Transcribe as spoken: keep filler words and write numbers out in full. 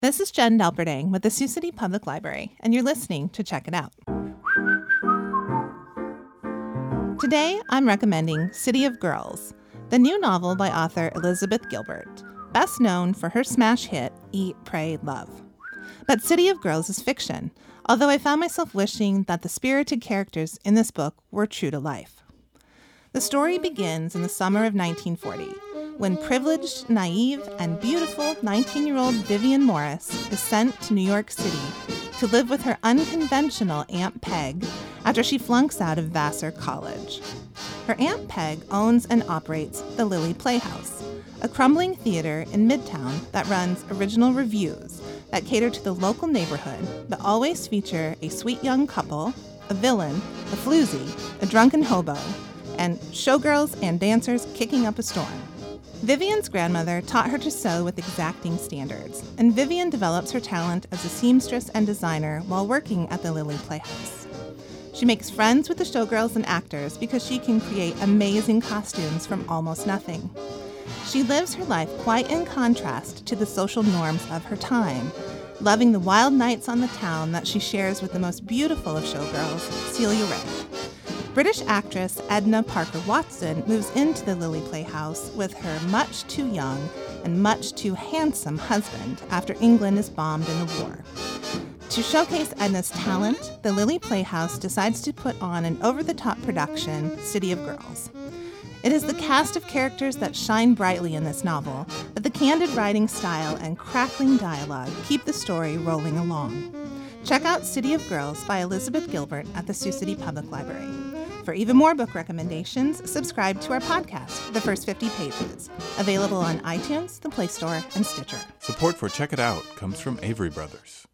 This is Jen Delperdang with the Sioux City Public Library, and you're listening to Check It Out. Today, I'm recommending City of Girls, the new novel by author Elizabeth Gilbert, best known for her smash hit, Eat, Pray, Love. But City of Girls is fiction, although I found myself wishing that the spirited characters in this book were true to life. The story begins in the summer of nineteen forty, when privileged, naive, and beautiful nineteen-year-old Vivian Morris is sent to New York City to live with her unconventional Aunt Peg after she flunks out of Vassar College. Her Aunt Peg owns and operates the Lily Playhouse, a crumbling theater in Midtown that runs original revues that cater to the local neighborhood but always feature a sweet young couple, a villain, a floozy, a drunken hobo, and showgirls and dancers kicking up a storm. Vivian's grandmother taught her to sew with exacting standards, and Vivian develops her talent as a seamstress and designer while working at the Lily Playhouse. She makes friends with the showgirls and actors because she can create amazing costumes from almost nothing. She lives her life quite in contrast to the social norms of her time, loving the wild nights on the town that she shares with the most beautiful of showgirls, Celia Ray. British actress Edna Parker Watson moves into the Lily Playhouse with her much too young and much too handsome husband after England is bombed in the war. To showcase Edna's talent, the Lily Playhouse decides to put on an over-the-top production, City of Girls. It is the cast of characters that shine brightly in this novel, but the candid writing style and crackling dialogue keep the story rolling along. Check out City of Girls by Elizabeth Gilbert at the Sioux City Public Library. For even more book recommendations, subscribe to our podcast, The First fifty Pages, available on iTunes, the Play Store, and Stitcher. Support for Check It Out comes from Avery Brothers.